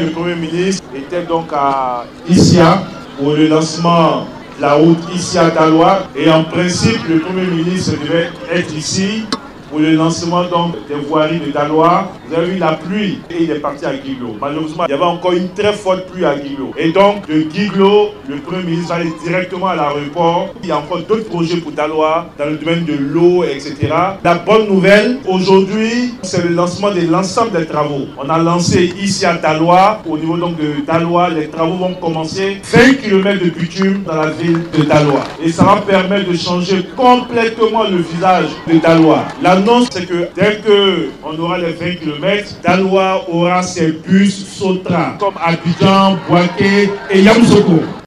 Le Premier ministre était donc à Issia pour le lancement de la route Issia-Taloa. Et en principe, le Premier ministre devait être ici pour le lancement donc des voiries de Taloa. Vous avez vu la pluie et il est parti à Guiglo. Malheureusement, il y avait encore une très forte pluie à Guiglo. Et donc, de Guiglo, le Premier ministre va aller directement à l'aéroport. Il y a encore d'autres projets pour Taloa dans le domaine de l'eau, etc. La bonne nouvelle, aujourd'hui, c'est le lancement de l'ensemble des travaux. On a lancé ici à Taloa. Au niveau donc de Taloa, les travaux vont commencer 20 km de bitume dans la ville de Taloa. Et ça va permettre de changer complètement le visage de Taloa. L'annonce, c'est que dès qu'on aura les 20 km, Taloa aura ses bus Sotra, comme Abidjan, Bouaké et Yamoussoukro.